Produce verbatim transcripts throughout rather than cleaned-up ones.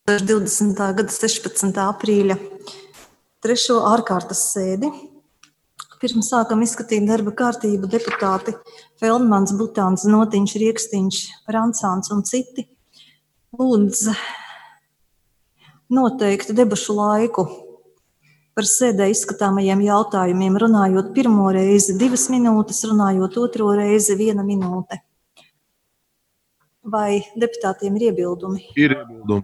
divdesmitā gada sešpadsmitā aprīļa trešo ārkārtas sēdi. Pirms sākam izskatīt darba kārtību, deputāti Feldmans, Butāns, Notiņš, Rieksniņš, Rancāns un citi lūdz noteikt debašu laiku par sēdē izskatāmajiem jautājumiem, runājot pirmo reizi divas minūtes, runājot otro reizi viena minūte. Vai deputātiem ir iebildumi? Ir iebildumi.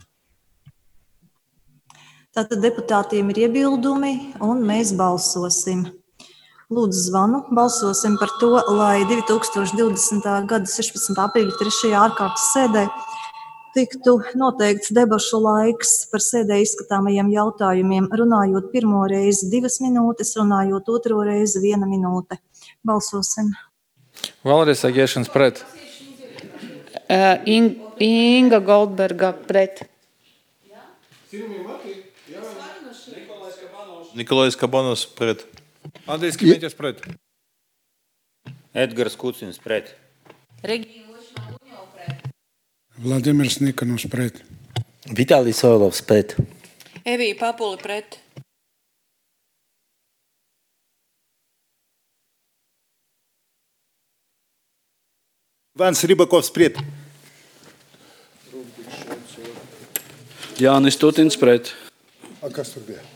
Tātad deputātiem ir iebildumi un mēs balsosim. Lūdzu zvanu, balsosim par to, lai divi tūkstoši divdesmitā gada sešpadsmitā aprīļa trešajā ārkārtas sēdē tiktu noteikts debašu laiks par sēdē izskatāmajiem jautājumiem, runājot pirmo reizi divas minūtes, runājot otro reizi viena minūte. Balsosim. Valdis Agiešanas pret. Uh, In, Inga Goldberga pret. Nikolais Kabanovs pret. Andrijs Kimiņķis pret. Edgars Kucins pret. Regina Lišņa pret. Vladimirs Nikanovs pret. Vitālijs Soilovs pret. Evija Papuli pret. Vans Ribakovs pret. Jānis Tutins pret. A kas tur bija?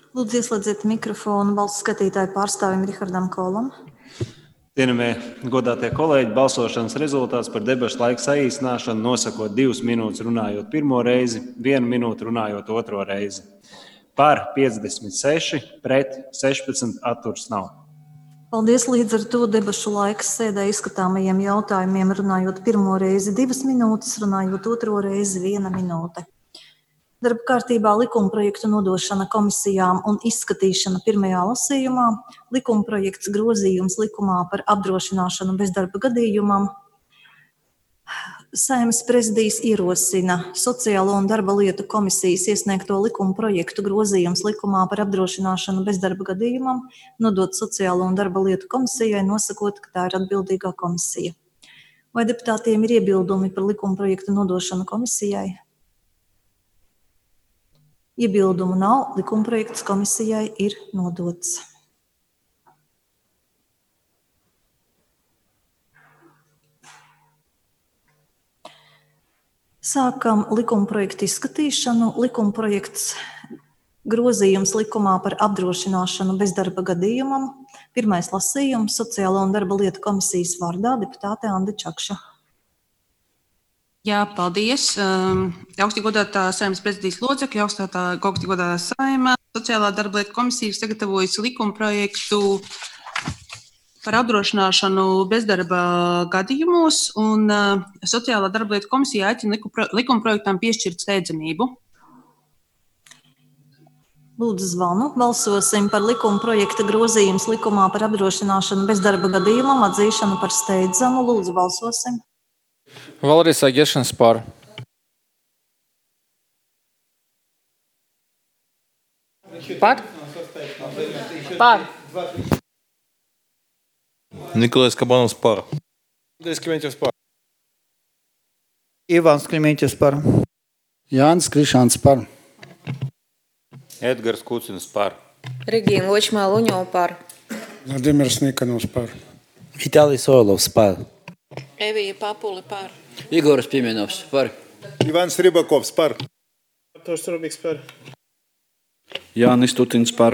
Lūdzu, ieslēdziet mikrofonu balsu skatītāju pārstāvim Rihardam Kolam. Cienījamie godātie kolēģi, balsošanas rezultāts par debašu laiku saīsināšanu nosakot divas minūtes runājot pirmo reizi, vienu minūti runājot otro reizi. Par piecdesmit seši, pret sešpadsmit, atturs nav. Paldies, līdz ar to debašu laiks sēdē izskatāmajiem jautājumiem runājot pirmo reizi divas minūtes, runājot otro reizi viena minūte. Darba kārtībā likumprojektu nodošana komisijām un izskatīšana pirmajā lasījumā, likumprojekts grozījums likumā par apdrošināšanu bezdarba gadījumam. Saeimas prezidijs ierosina Sociālo un darba lietu komisijas iesniegto likumprojektu grozījums likumā par apdrošināšanu bezdarba gadījumam, nodot Sociālo un darba lietu komisijai, nosakot, ka tā ir atbildīgā komisija. Vai deputātiem ir iebildumi par likumprojektu nodošanu komisijai? Iebildumu nav, likumprojekts komisijai ir nodots. Sākam likumprojektu izskatīšanu. Likumprojekts grozījums likumā par apdrošināšanu bezdarba gadījumam. Pirmais lasījums Sociālo un darba lietu komisijas vārdā deputāte Anda Čakša. Jā, paldies. Um, augstī godātā Saeimas prezidijas locekļi, augstātā augstī godātā Saeima, Sociālā darba lietu komisija sagatavojusi likumprojektu par apdrošināšanu bezdarba gadījumos, un uh, Sociālā darba lietu komisija aicina likumprojektam piešķirt steidzamību. Lūdzu zvanu. Balsosim par likumprojekta grozījums likumā par apdrošināšanu bezdarba gadījumam, atzīšanu par steidzamu. Lūdzu, balsosim. Valdis Agešins par. Par? Par. Nikolais Kabanovs par. Andrejs Klimeņķis par. Ivans Klimeņķis par. Jānis Krišāns par. Edgars Kucinis par. Regīna Ločmā-Luņo par. Vladimirs Nikanovs par. Vitālijs Soilovs par. Evija Papuli par. Igoras Piemenovs par. Ivans Ribakovs par. Tors Rubiks par. Jānis Tutins par.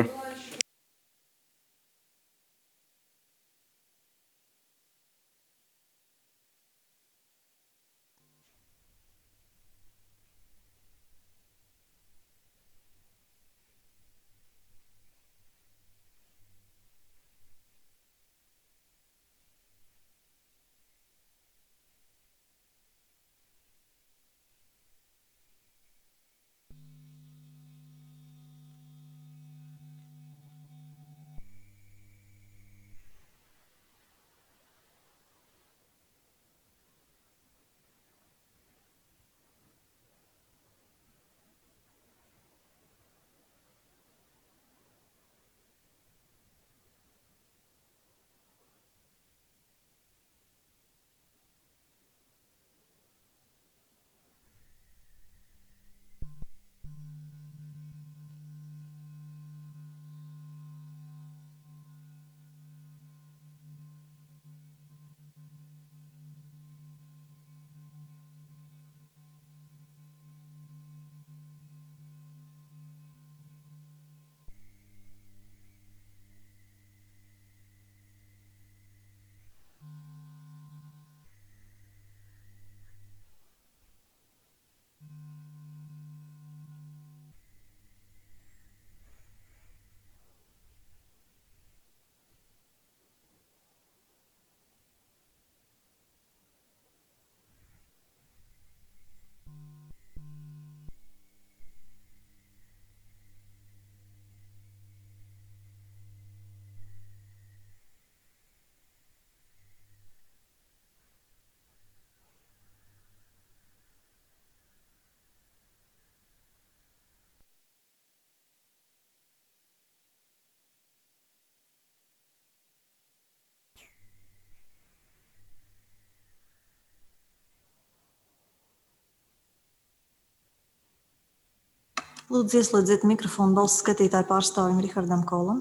Lūdzu, ieslēdziet mikrofonu balsu skatītāju pārstāvim Rihardam Kolam.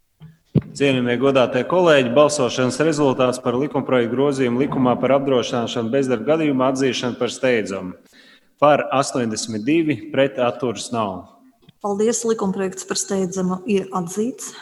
Cienījamie godātie kolēģi, balsošanas rezultāts par likumprojektu grozījumu likumā par apdrošināšanu bezdarba gadījumā atzīšanu par steidzamu. Par astoņdesmit divi, pret atturs nav. Paldies, likumprojekts par steidzamu ir atzīts.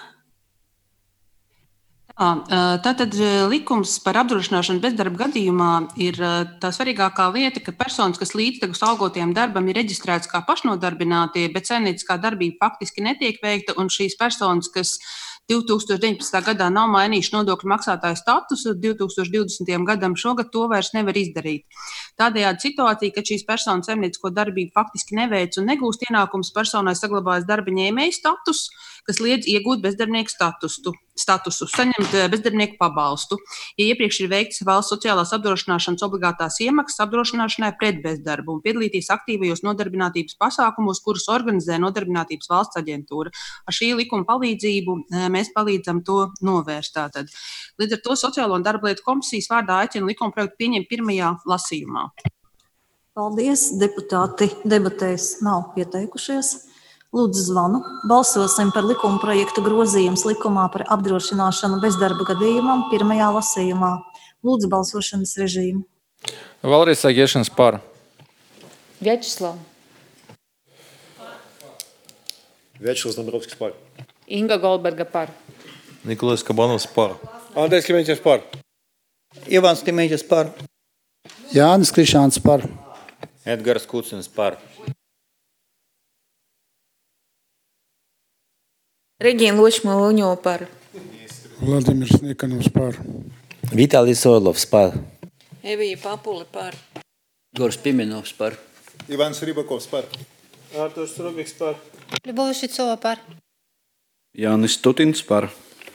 Tātad likums par apdrošināšanu bezdarba gadījumā ir tā svarīgākā lieta, ka personas, kas līdztekus algotajam darbam ir reģistrētas kā pašnodarbinātie, bet saimnieciskā darbība faktiski netiek veikta, un šīs personas, kas divi tūkstoši deviņpadsmitā gadā nav mainījuši nodokļu maksātāju statusu, divi tūkstoši divdesmitajam gadam šogad to vairs nevar izdarīt. Tādējādi situācija, kad šīs personas saimniecisko darbību faktiski neveic un negūst ienākumus, personai saglabājas darba ņēmēja status, kas liedz iegūt bezdarbnieku statusu, statusu, saņemt bezdarbnieku pabalstu. Ja iepriekš ir veikts valsts sociālās apdrošināšanas obligātās iemaksas apdrošināšanai pret bezdarbu un piedalīties aktīvajos nodarbinātības pasākumos, kurus organizē Nodarbinātības valsts aģentūra. Ar šī likuma palīdzību mēs palīdzam to novērst. Tātad. Līdz ar to Sociālo un darba lietu komisijas vārdā aicina likumprojektu pieņemt pirmajā lasījumā. Paldies, deputāti debatēs nav pieteikušies. Lūdzu zvanu. Balsosim par likuma projektu grozījums likumā par apdrošināšanu bezdarba gadījumam pirmajā lasījumā. Lūdzu balsošanas režīmu. Valrisa Gešans par. Vjačeslav. Vjačeslavs Dombrovskis par. Inga Goldberga par. Nikolais Kabanovs par. Andrejs Klimeņķis par. Ivans Klimeņķis par. Jānis Krišāns par. Edgars Kucins par. Regīna Ločmāluņo par. Vladimirs Nikanovs par. Vitālijs Soilovs par. Evija Papuli par. Igors Pimenovs par. Ivans Ribakovs par. Arturs Rubiks par. Ļubova Šicova par. Jānis Stutins par.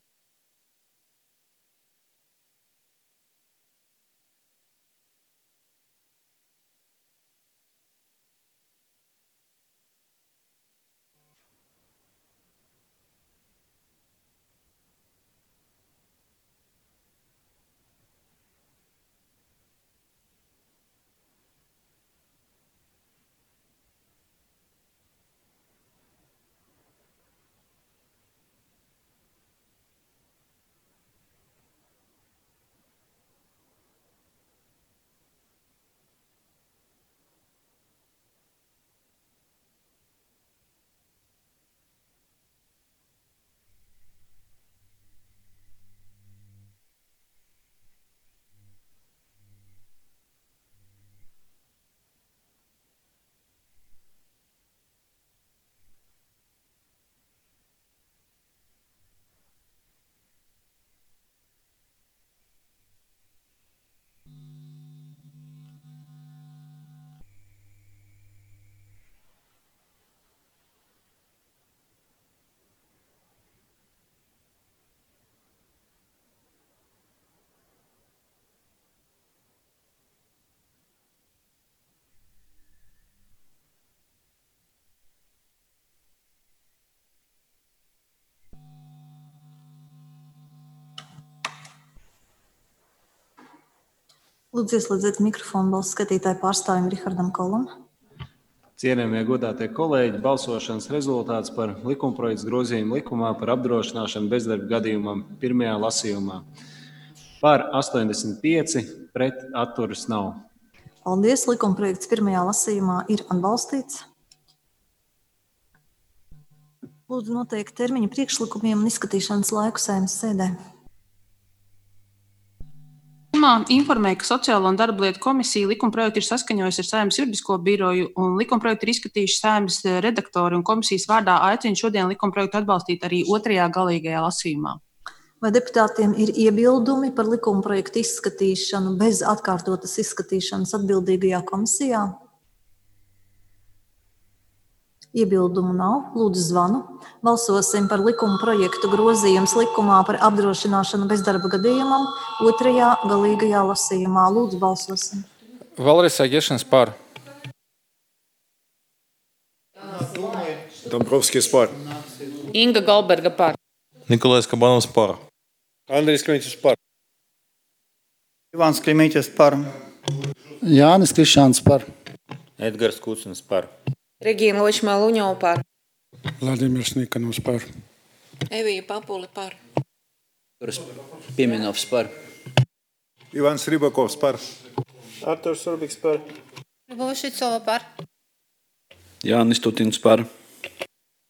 Lūdzu ieslēdziet mikrofonu balss skatītāju pārstāvim Rihardam Kolam. Cienījamie godātie kolēģi, balsošanas rezultāts par likumprojekts grozījumu likumā par apdrošināšanu bezdarba gadījumam pirmajā lasījumā. Par astoņdesmit pieci, pret atturas nav. Paldies, likumprojekts pirmajā lasījumā ir atbalstīts. Lūdzu noteikt termiņu priekšlikumiem un izskatīšanas laiku Saeimas sēdē. Informēja, ka Sociālo un darba lietu komisija likumprojektu ir saskaņojusi ar Saeimas juridisko biroju un likumprojektu ir izskatījuši Saeimas redaktori un komisijas vārdā aicina šodien likumprojektu atbalstīt arī otrajā galīgajā lasījumā. Vai deputātiem ir iebildumi par likumprojektu izskatīšanu bez atkārtotas izskatīšanas atbildīgajā komisijā? Iebildumu nav. Lūdzu zvanu. Balsosim par likuma projektu grozījums likumā par apdrošināšanu bezdarba gadījumam otrajā galīgajā lasījumā. Lūdzu balsosim. Valrisa Gešans par. Dombrovskis par. Inga Goldberga par. Nikolais Kabanovs par. Andrejs Klimeņķis par. Ivans Klimeņķis par. Jānis Krišāns par. Edgars Kucins par. Regīna Ločmāluņo par. Vladimirs Nikanovs par. Evija Papuli par. Igors Pimenovs par. Ivans Ribakovs par. Arturs Rubiks par. Ļubova Šicova par. Jānis Stutins par.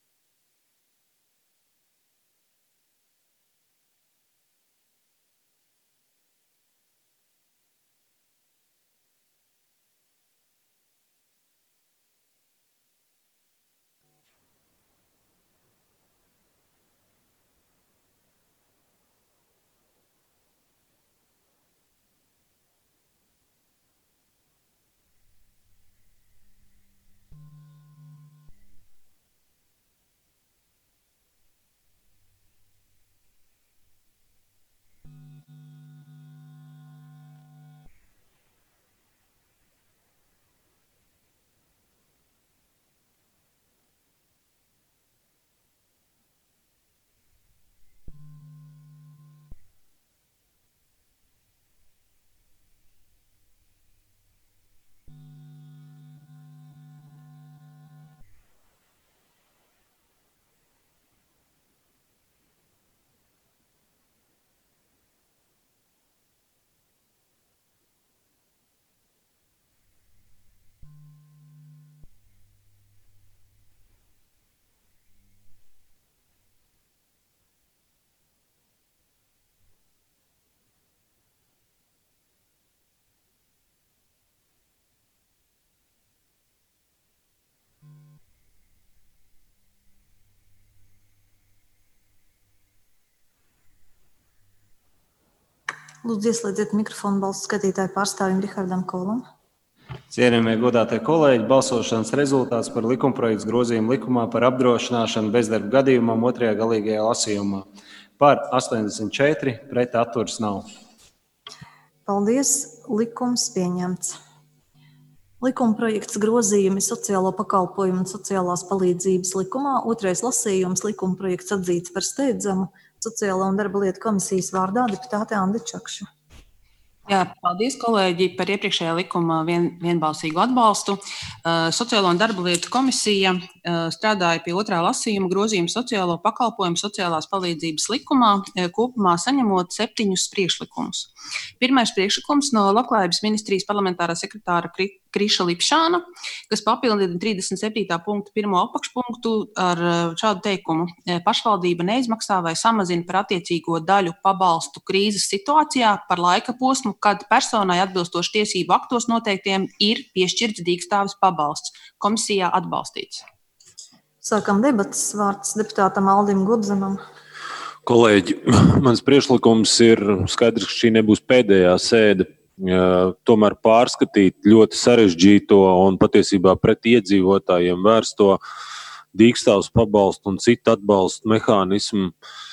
Lūdzu, ieslēdziet mikrofonu balsu skatītāju pārstāvim Rihardam Kolam. Cienījamie godātie kolēģi, balsošanas rezultāts par likumprojektu grozījumu likumā par apdrošināšanu bezdarba gadījumam otrajā galīgajā lasījumā. Par astoņdesmit četri, pret atturas nav. Paldies, likums pieņemts. Likumprojekts grozījumi sociālo pakalpojumu un sociālās palīdzības likumā. Otrais lasījums likumprojekts atzīts par steidzamu. Sociālo un darba lietu komisijas vārdā deputāte Andi Čakša. Jā, paldies, kolēģi, par iepriekšējā likuma vien, vienbalsīgu atbalstu. Uh, Sociālo un darba lietu komisija uh, strādāja pie otrā lasījuma grozījuma sociālo pakalpojumu sociālās palīdzības likumā, uh, kopumā saņemot septiņus priekšlikumus. Pirmais priekšlikums no Labklājības ministrijas parlamentārā sekretāra Kri Kriša Lipšāna, kas papildina trīsdesmit septītā punktu pirmo apakšpunktu ar šādu teikumu. Pašvaldība neizmaksā vai samazina par attiecīgo daļu pabalstu krīzes situācijā par laika posmu, kad personai atbilstoši tiesību aktos noteiktiem ir piešķirts dīkstāves pabalsts. Komisijā atbalstīts. Sākam debatas. Vārds deputātam Aldim Gudzanam. Kolēģi, mans priekšlikums ir skaidrs, ka šī nebūs pēdējā sēde. Tomēr pārskatīt ļoti sarežģīto un patiesībā pret iedzīvotājiem vērsto dīkstāves pabalstu un citu atbalstu mehānismu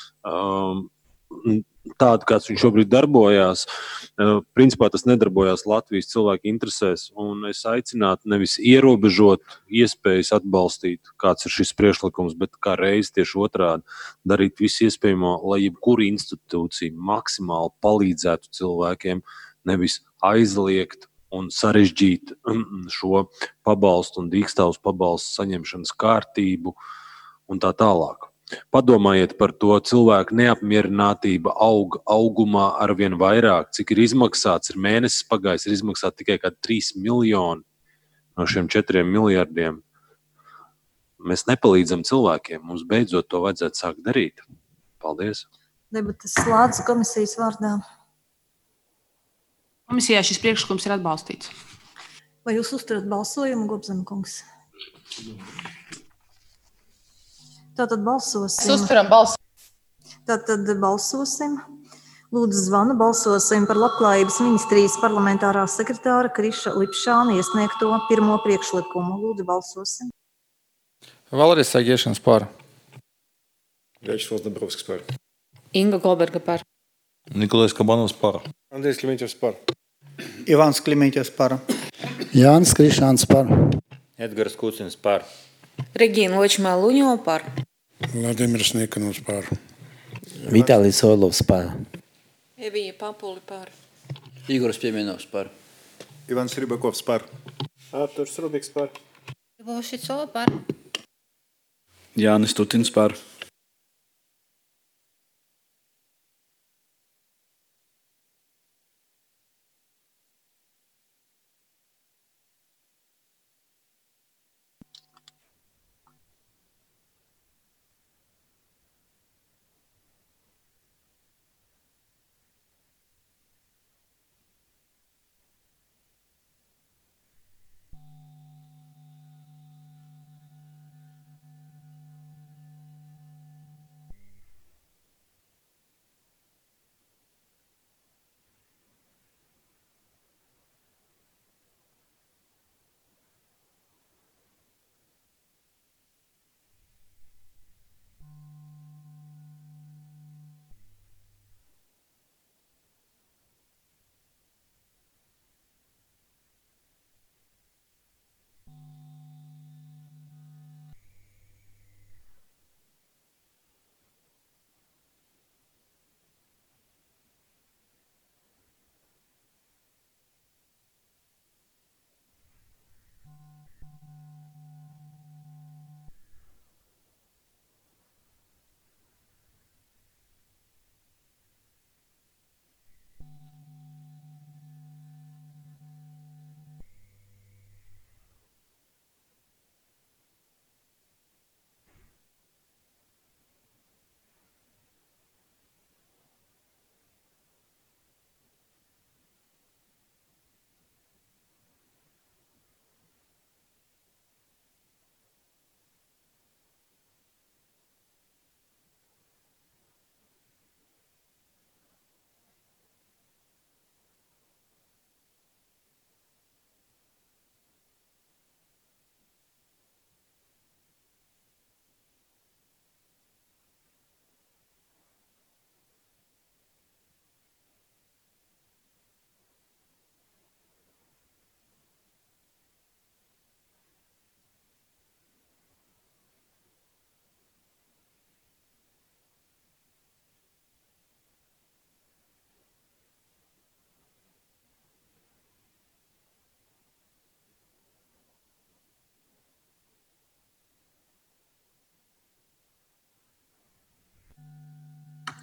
tādu, kāds viņš šobrīd darbojās. Principā tas nedarbojās Latvijas cilvēku interesēs, un es aicinātu nevis ierobežot iespējas atbalstīt, kāds ir šis priekšlikums, bet kā reiz tieši otrādi darīt visu iespējamo, lai jebkura institūcija maksimāli palīdzētu cilvēkiem, nevis aizliegt un sarežģīt šo pabalstu un dīkstāves pabalstu saņemšanas kārtību un tā tālāk. Padomājiet par to, cilvēku neapmierinātība aug augumā arvien vairāk, cik ir izmaksāts, ir mēnesis pagājis, ir izmaksāts tikai kādi trīs miljoni no šiem četriem miljardiem. Mēs nepalīdzam cilvēkiem, mums beidzot to vajadzētu sākt darīt. Paldies. Debatas slēdz komisijas vārdā. Komisijā šis priekšlikums ir atbalstīts. Vai jūs uzturat balsojumu, Gobzana kungs? Tātad balsosim. Mēs uzturam balsu. Tātad balsosim. Lūdzu zvanu, balsosim par Labklājības ministrijas parlamentārā sekretāra Kriša Lipšāna iesniegto pirmo priekšlikumu. Lūdzu balsosim. Valrisa Agiešanas par. Vячеslav Dombrovskis par. Inga Golberga par. Nikolais Kabanovs par. Andrejs Klimeņķis par. Ivans Klimeņķis par. Jānis Krišāns par. Edgars Kucins par. Regīna Ločmēluņo par. Vladimirs Nikanovs par. Vitālijs Soilovs par. Evija Papuli par. Igoris Piemenovs par. Ivans Ribakovs par. Arturs Rubiks par. Bošicova par. Jānis Tutins par.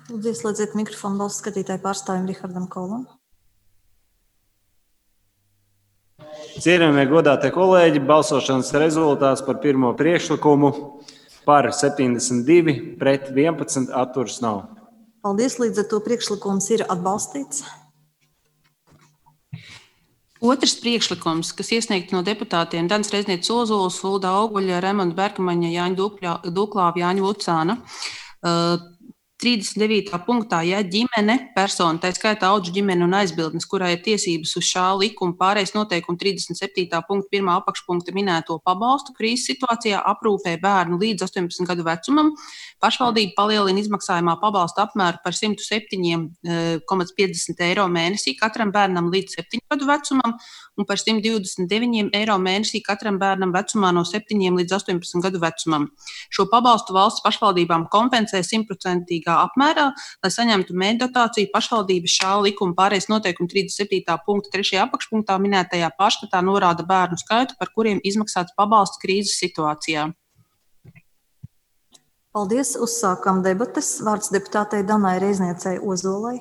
Lūdzu, ieslēdziet mikrofonu balsu skatītāju pārstāvim Rihardam Kolam. Cienījamie godātie kolēģi, balsošanas rezultāts par pirmo priekšlikumu par septiņdesmit divi pret vienpadsmit atturas nav. Paldies, līdz ar to priekšlikums ir atbalstīts. Otrs priekšlikums, kas iesniegts no deputātiem Danas Reiznietes Ozolas, Ulda Auguļa, Raimonda Bergmaņa, Jāņa Duklāva, Jāņa Lucāna. trīsdesmit devītā punktā, ja ģimene, persona, tā skaitā audžu ģimene un aizbildnis, kurai ir tiesības uz šā likuma pārējais noteikumu trīsdesmit septītā punkta pirmā apakšpunkta minēto pabalstu krīzes situācijā aprūpē bērnu līdz astoņpadsmit gadu vecumam, pašvaldība palielina izmaksājumā pabalstu apmēru par simt septiņi komats piecdesmit eiro mēnesī katram bērnam līdz septiņu gadu vecumam un par simt divdesmit deviņi eiro mēnesī katram bērnam vecumā no septiņiem līdz astoņpadsmit gadu vecumam. Šo pabalstu valsts pašvaldībām kompensē simtprocentīgā apmērā, lai saņemtu mērķdotāciju pašvaldības šā likuma pārējais noteikumu trīsdesmit septītā punkta trešajā apakšpunktā minētajā pārskatā norāda bērnu skaitu, par kuriem izmaksāts pabalsts krīzes situācijā. Paldies, uzsākam debates. Vārds deputātei Danai Reizniecei Ozolai.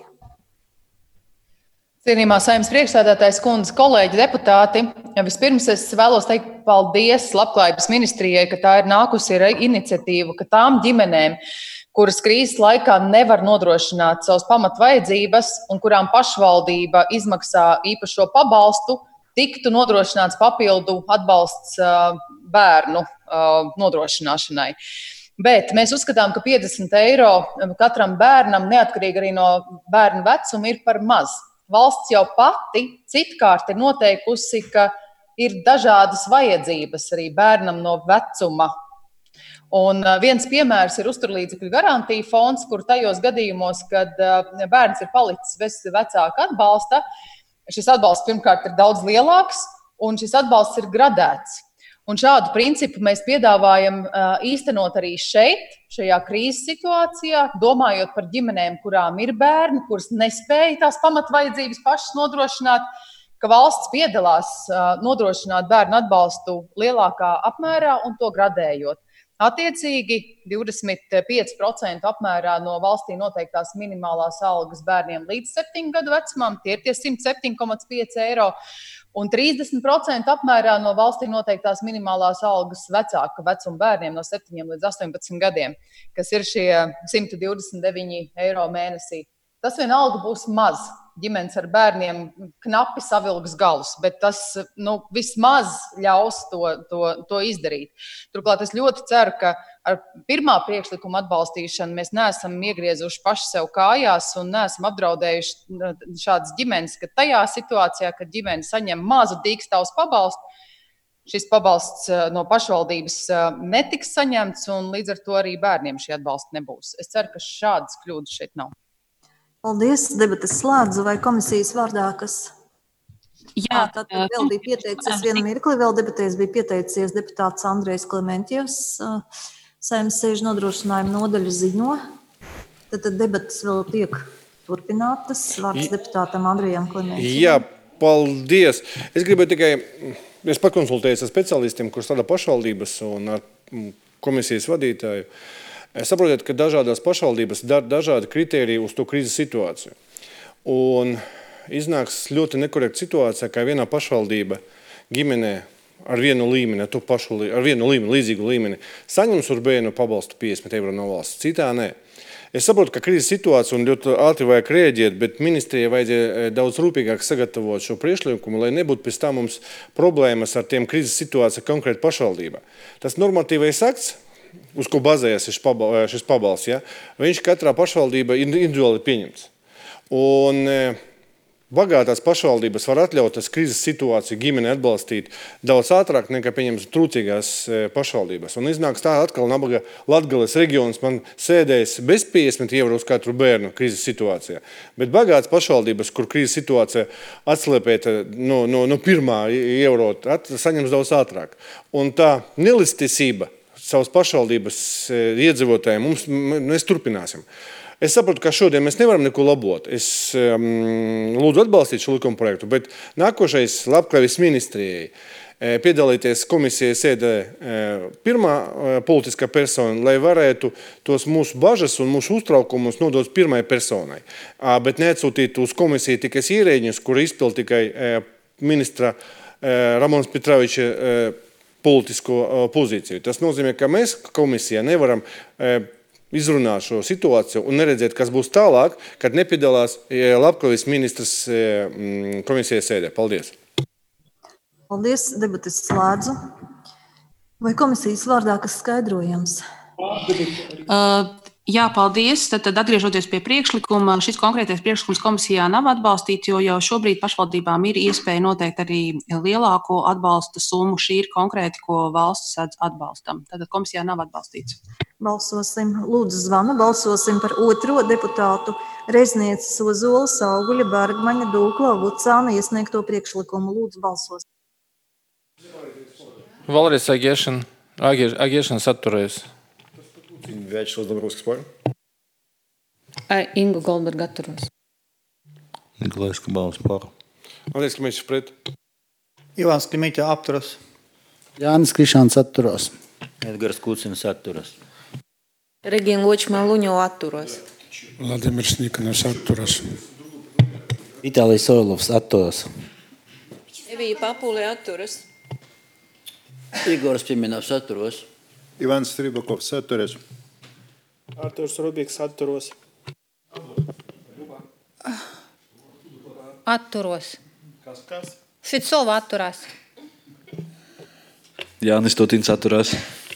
Cienījumā Saeimas priekšsēdētājas kundze, kolēģi, deputāti, vispirms es vēlos teikt paldies Labklājības ministrijai, ka tā ir nākusi ar iniciatīvu, ka tām ģimenēm, kuras krīzes laikā nevar nodrošināt savas pamatvajadzības un kurām pašvaldība izmaksā īpašo pabalstu, tiktu nodrošināts papildu atbalsts bērnu nodrošināšanai. Bet mēs uzskatām, ka piecdesmit eiro katram bērnam, neatkarīgi arī no bērna vecuma, ir par maz. Valsts jau pati citkārt ir noteikusi, ka ir dažādas vajadzības arī bērnam no vecuma. Un viens piemērs ir uzturlīdzekļu garantija fonds, kur tajos gadījumos, kad bērns ir palicis bez vecāka atbalsta, šis atbalsts pirmkārt ir daudz lielāks un šis atbalsts ir gradēts. Un šādu principu mēs piedāvājam īstenot arī šeit, šajā krīzes situācijā, domājot par ģimenēm, kurām ir bērni, kuras nespēja tās pamatvajadzības pašas nodrošināt, ka valsts piedalās nodrošināt bērnu atbalstu lielākā apmērā un to gradējot. Attiecīgi divdesmit pieci procenti apmērā no valstī noteiktās minimālās algas bērniem līdz septiņu gadu vecumam, tie ir tie simt septiņi komats pieci eiro, un trīsdesmit procenti apmērā no valstī noteiktās minimālās algas vecāka vecuma bērniem no septiņiem līdz astoņpadsmit gadiem, kas ir šie simt divdesmit deviņi eiro mēnesī. Tas vienalga būs maz. Ģimenes ar bērniem knapi savilgs galus, bet tas nu, vismaz ļaus to, to, to izdarīt. Turklāt es ļoti ceru, ka ar pirmā priekšlikuma atbalstīšanu mēs neesam iegriezuši paši sev kājās un neesam apdraudējuši šādas ģimenes, ka tajā situācijā, kad ģimene saņem mazu dīkstāvus pabalstu, šis pabalsts no pašvaldības netiks saņemts un līdz ar to arī bērniem šī atbalsta nebūs. Es ceru, ka šādas kļūdas šeit nav. Paldies, debates slēdzu, vai komisijas vārdā, kas... Jā, tad vēl bija pieteicies vienu mirkli, vēl debatēs bija pieteicies deputāts Andrejs Klementjevs, Saeimas sēžu nodrošinājuma nodaļu ziņo. Tad, tad debates vēl tiek turpinātas. Vārds deputātam Andrejam Klementjevam. Jā, paldies. Es gribēju tikai, es pakonsultējos ar speciālistiem, kurš strādā pašvaldības un ar komisijas vadītāju. Saprotiet, ka dažādās pašvaldības dara dažādi kriteriji uz to krīzes situāciju. Un iznāks ļoti nekorekta situācija, kā vienā pašvaldība ģimenē ar vienu līmeni, ar, pašu, ar vienu līmeni, līdzīgu līmeni, saņems uz bērnu pabalstu piecdesmit eiro no valsts, citā nē. Es saprotu, ka krīzes situācija un ļoti ātri vajag rēģēt, bet ministrijai vajadzēja daudz rūpīgāk sagatavot šo priekšlikumu, lai nebūtu pēc tam mums problēmas ar tiem krīzes situācija konkrēti pašvaldībā. Tas normatīvais akts, uz ko bazējas šis pabalsts, ja, viņš katrā pašvaldībā ir individuāli pieņemts. Un bagātās pašvaldības var atļaut tas krīzes situāciju ģimeni atbalstīt daudz ātrāk nekā pieņems trūcīgās pašvaldības. Un iznāks tā atkal nabaga Latgales reģions man sēdēs bez piecdesmit eiro uz katru bērnu krīzes situācijā. Bet bagātas pašvaldības, kur krīzes situācija atslēpēta no, no, no pirmā eiro, at, saņems daudz ātrāk. Un tā nelisticība savas pašvaldības iedzīvotājiem, mums, mēs turpināsim. Es saprotu, ka šodien mēs nevaram neko labot. Es um, lūdzu atbalstīt šo likuma projektu, bet nākošais labklājības ministrijai piedalīties komisijas sēdē pirmā politiskā persona, lai varētu tos mūsu bažas un mūsu uztraukumus nodot pirmai personai. Bet neatsūtīt uz komisiju tikai ierēģņus, kuri izpild tikai ministra Ramons Petroviča politisko pozīciju. Tas nozīmē, ka mēs komisijā nevaram izrunāt šo situāciju un neredzēt, kas būs tālāk, kad nepiedalās labklājības ministrs komisijas sēdē. Paldies! Paldies, debates slēdzu. Vai komisijas vārdā kas skaidrojams? Uh, jā, paldies. Tad, tad atgriežoties pie priekšlikuma, šis konkrētais priekšlikums komisijā nav atbalstīts, jo jau šobrīd pašvaldībām ir iespēja noteikt arī lielāko atbalsta summu. Šī ir konkrēti, ko valsts sēdz atbalstam. Tad komisijā nav atbalstīts. Balsosim. Lūdzu zvanu. Balsosim par otro deputātu Reznieces, Ozolas, Auguļa, Bergmaņa, Dūkla, Vucāna iesniegto priekšlikumu. Lūdzu balsosim. Valerijs Agiešana, Agiešana atturējas. Vячеslav Dabrovskis par. Inga Goldberga atturos. Nikolais Kabanovs par. Andrejs Klimēķis pret. Ivans Klimēķis atturas. Jānis Krišāns atturās. Edgars Kucins atturas. Regīna Ločmēluņo atturos. Vladimirs Nikanovs atturās. Vitālijs Soilovs atturas. Evija Papuli atturas. Igors Piemenovs atturos. Ivans Ribakovs atturas. Arturs Rubiks atturos. Atturos. Kas, kas? Šitsova atturās. Jānis Stutins atturās.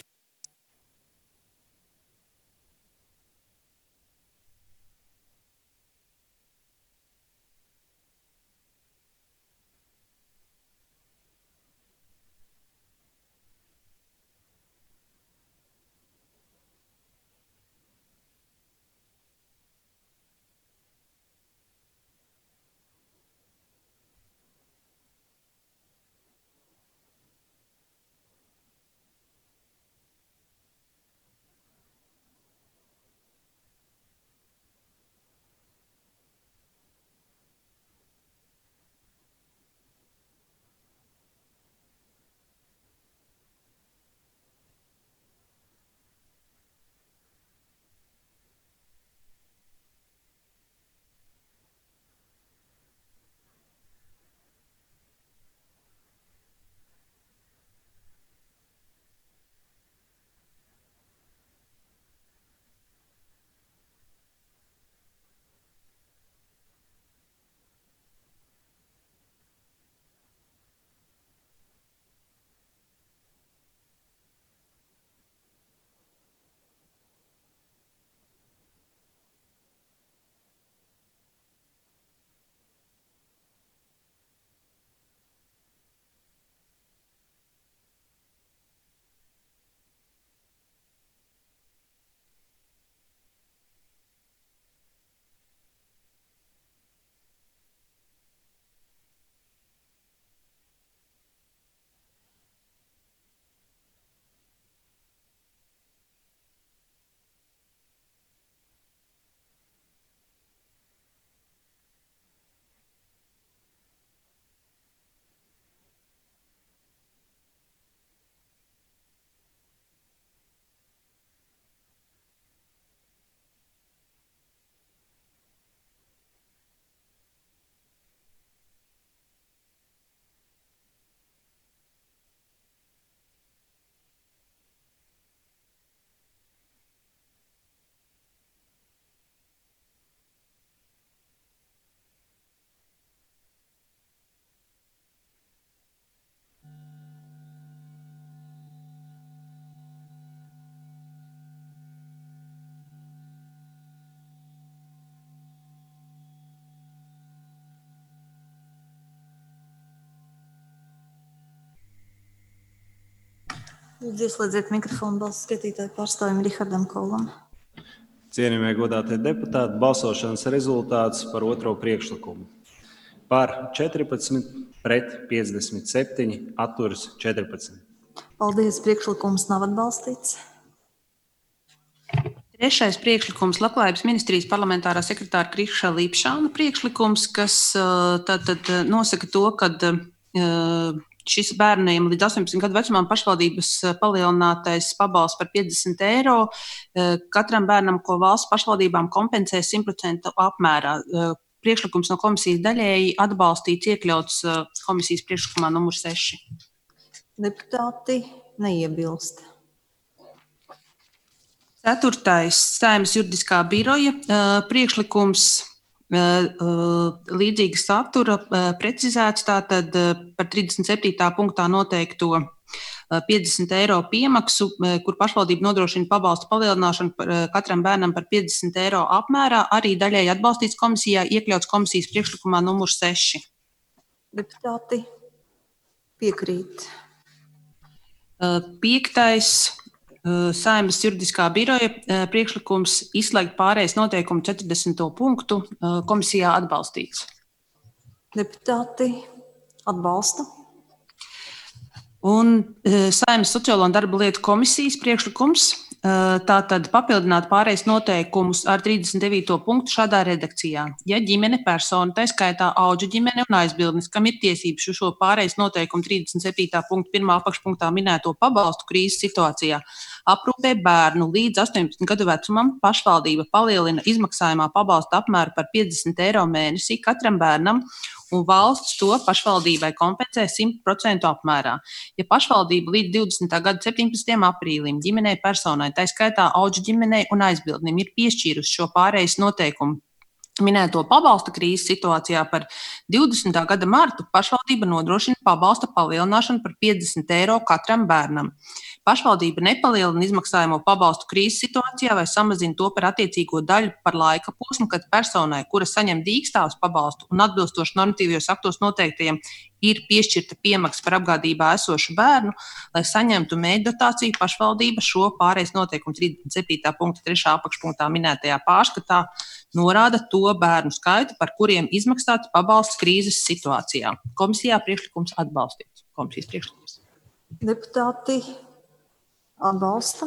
Lūdzu, ieslēdziet mikrofonu balsu skaitītāju pārstāvim Rihardam Kolam. Cienījamie godātie deputāti, balsošanas rezultāts par otro priekšlikumu. Par četrpadsmit, pret piecdesmit septiņi, atturas četrpadsmit. Paldies, priekšlikums nav atbalstīts. Trešais priekšlikums - Labklājības ministrijas parlamentārā sekretāra Kriša Līpšāna priekšlikums, kas tātad nosaka to, ka šis bērniem līdz astoņpadsmit gadu vecumam pašvaldības palielinātais pabalsts par piecdesmit eiro katram bērnam, ko valsts pašvaldībām kompensē simt procentu apmērā. Priekšlikums no komisijas daļēji atbalstīts, iekļauts komisijas priekšlikumā numur seši. Deputāti neiebilst. Ceturtais - Saeimas juridiskā biroja priekšlikums līdzīga satura precizēts, tātad par trīsdesmit septītā punktā noteikto piecdesmit eiro piemaksu, kur pašvaldība nodrošina pabalstu palielināšanu par katram bērnam par piecdesmit eiro apmērā, arī daļēji atbalstīts komisijā, iekļauts komisijas priekšlikumā numur seši. Deputāti piekrīt. Piektais Saeimas juridiskā biroja priekšlikums izslēgt pārējais noteikumu četrdesmito punktu, komisijā atbalstīts. Deputāti atbalsta. Un Saeimas sociālo un darba lietu komisijas priekšlikums tātad papildināt pārējais noteikumus ar trīsdesmit devīto punktu šādā redakcijā. Ja ģimene, persona, tā skaitā auģu ģimene un aizbildnis, kam ir tiesības uz šo pārējais noteikumu trīsdesmit septītā punktu pirmā apakšpunktā minēto pabalstu krīzes situācijā, aprūpē bērnu līdz astoņpadsmit gadu vecumam, pašvaldība palielina izmaksājumā pabalsta apmēru par piecdesmit eiro mēnesī katram bērnam, un valsts to pašvaldībai kompensē simt procentu apmērā. Ja pašvaldība līdz divdesmitā gada septiņpadsmitajam aprīlim ģimenei, personai, tā skaitā auģu ģimenei un aizbildnim, ir piešķīrusi šo pārējais noteikumu minēto pabalsta krīzes situācijā par divdesmitā gada martu, pašvaldība nodrošina pabalsta palielināšanu par piecdesmit eiro katram bērnam. Pašvaldība nepalielina izmaksājamo pabalstu krīzes situācijā vai samazina to par attiecīgo daļu par laika posmu, kad personai, kura saņem dīkstāvus pabalstu un atbilstoši normatīvajos aktos noteiktajiem ir piešķirta piemaksa par apgādībā esošu bērnu, lai saņemtu mēģdotāciju, pašvaldība šo pārējais noteikumu trīsdesmit septītā punkta trešā apakšpunktā minētajā pārskatā norāda to bērnu skaitu, par kuriem izmaksāts pabalsts krīzes situācijā. Komisijā priekšlikums atbalstīts. Komisijas priekšlikums. Deputāti atbalsta.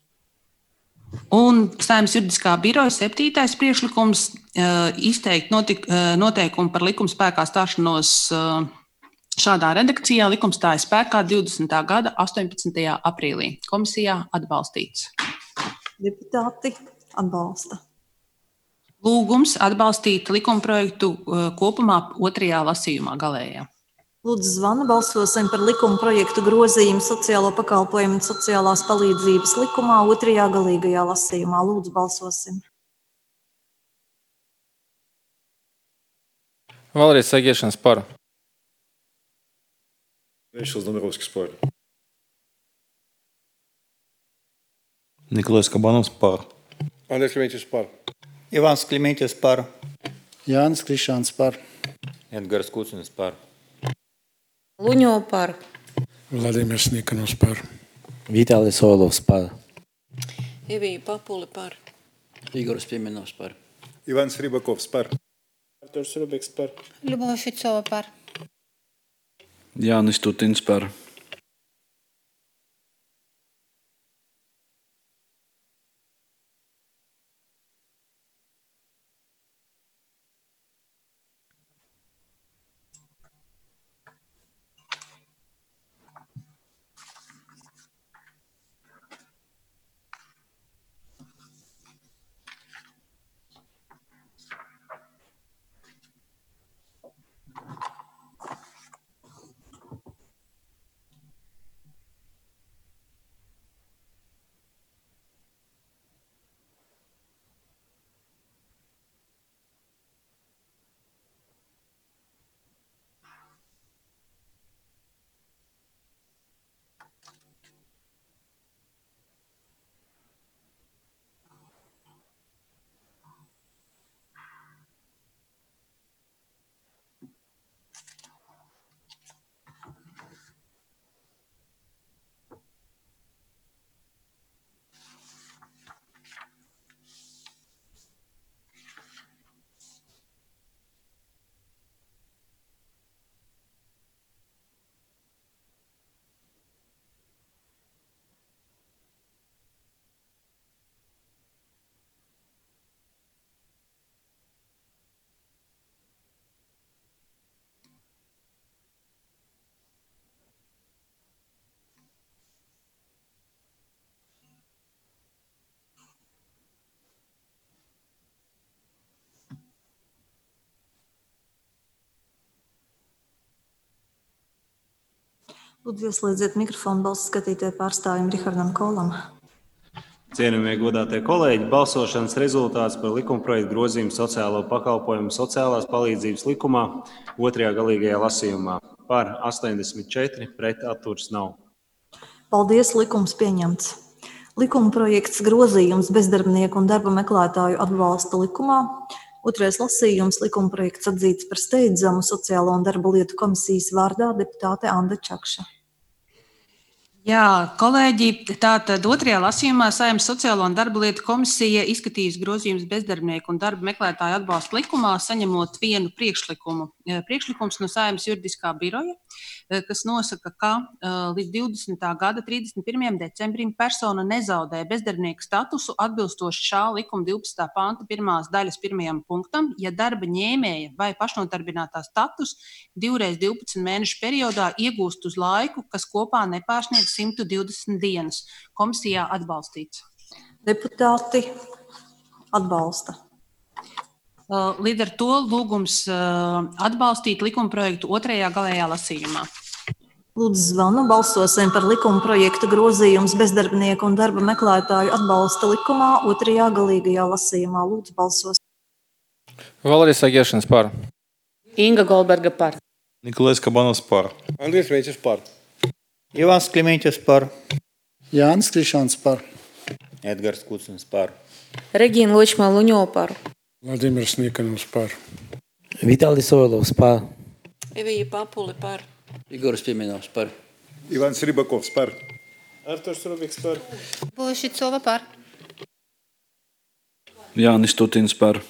Un Saeimas juridiskā biroja septītais priekšlikums izteikt notik, noteikumu par likuma spēkā stāšanos šādā redakcijā. Likums stājas spēkā divdesmitā gada astoņpadsmitajā aprīlī. Komisijā atbalstīts. Deputāti atbalsta. Lūgums atbalstīt likumprojektu kopumā otrajā lasījumā galējā. Lūdzu zvanu, balsosim par likuma projektu grozījumu sociālo pakalpojumu un sociālās palīdzības likumā otrajā galīgajā lasījumā. Lūdzu balsosim. Valrijas Sagiešanas par. Vячеslav Dombrovskis par. Nikolais Kabanovs par. Andrejs Klimītis par. Ivans Klimītis par. Jānis Krišāns par. Edgars Kucinis par. Luņo par. Vladimirs Nikanovs par. Vitālijs Soilovs par. Evija Papuli par. Igoris Piemenovs par. Ivans Ribakovs par. Arturs Rubiks par. Ļubova Šicova par. Jānis Tutins par. Lūdzu, ieslēdziet mikrofonu balsu skatītāju pārstāvim Rihardam Kolam. Cienījamie godātie kolēģi, balsošanas rezultāts par likumprojektu grozījumu sociālo pakalpojumu sociālās palīdzības likumā otrajā galīgajā lasījumā. Par astoņdesmit četri, pret atturas nav. Paldies, likums pieņemts. Likumprojekts grozījums bezdarbnieku un darba meklētāju atbalsta likumā. Otrais lasījums likumprojekts atzīts par steidzamu Sociālo un darba lietu komisijas vārdā deputāte Anda Čakša. Jā, kolēģi, tātad otrajā lasījumā Saeimas Sociālo un darba lietu komisija izskatīs grozījumus bezdarbnieku un darba meklētāju atbalsta likumā, saņemot vienu priekšlikumu. Priekšlikums no Saeimas juridiskā biroja, kas nosaka, ka līdz divdesmitā gada trīsdesmit pirmajam decembrim persona nezaudē bezdarbnieka statusu atbilstoši šā likuma divpadsmitā panta pirmās daļas pirmajam punktam, ja darba ņēmēja vai pašnodarbinātā status divreiz divpadsmit mēnešu periodā iegūst uz laiku, kas kopā nepārsniedz simt divdesmit dienas. Komisijā atbalstīts. Deputāti atbalsta. Līdz ar to lūgums atbalstīt likumprojektu otrajā galējā lasījumā. Lūdzu, zvanu. Balsosim par likumprojektu grozījums bezdarbnieku un darba meklētāju atbalsta likumā otrajā galīgajā lasījumā. Lūdzu, balsos. Valerijs Agēšanas par. Inga Goldberga par. Nikolais Kabanovs par. Andrijs Veicis par. Ivans Klimeņķis par. Jānis Krišāns par. Edgars Kucinis par. Regīna Ločmā-Luņo par. Vladimirs Nikanovs par. Vitālis Soilovs par. Evija Papuli par. Igoris Piemenovs par. Ivans Ribakovs par. Arturs Rubiks par. Bošicova par. Jānis Stutins par.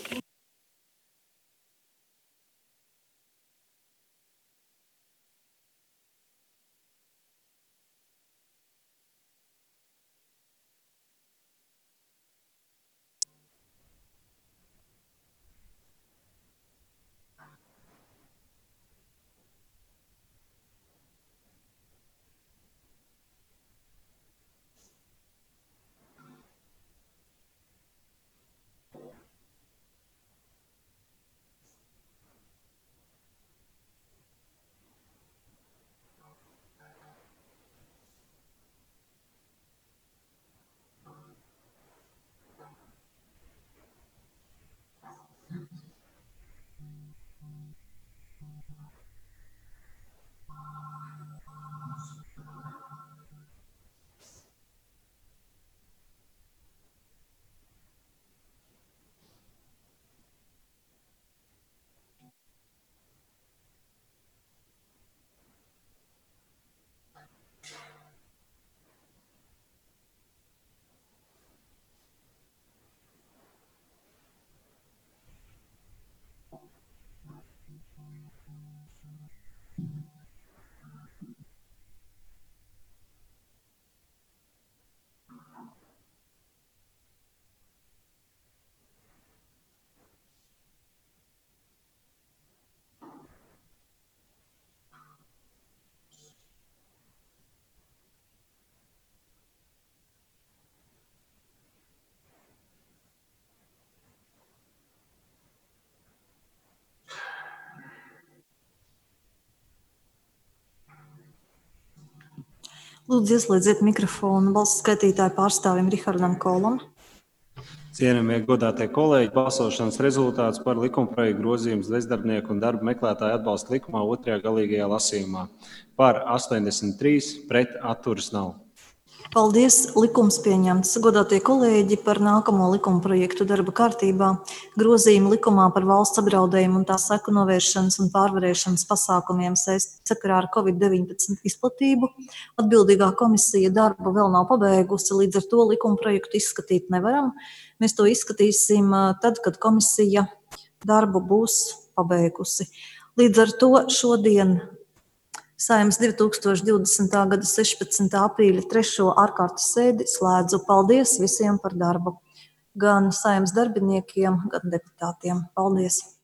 Lūdzu, ieslēdziet mikrofonu balsu skaitītāju pārstāvim Rihardam Kolam. Cienījamie godātie kolēģi, balsošanas rezultāts par likumprojektu grozījumus bezdarbnieku un darba meklētāju atbalsta likumā otrajā galīgajā lasījumā. Par astoņdesmit trīs, pret atturas nav. Paldies, likums pieņemts. Godātie kolēģi, par nākamo likumprojektu darba kārtībā grozījumu likumā par valsts apdraudējumu un tā seku novēršanas un pārvarēšanas pasākumiem sakarā ar covid deviņpadsmit izplatību. Atbildīgā komisija darbu vēl nav pabeigusi, līdz ar to likumprojektu izskatīt nevaram. Mēs to izskatīsim tad, kad komisija darbu būs pabeigusi. Līdz ar to šodien Saeimas divi tūkstoši divdesmitā gada sešpadsmitā aprīļa trešo ārkārtas sēdi slēdzu. Paldies visiem par darbu, gan Saeimas darbiniekiem, gan deputātiem. Paldies!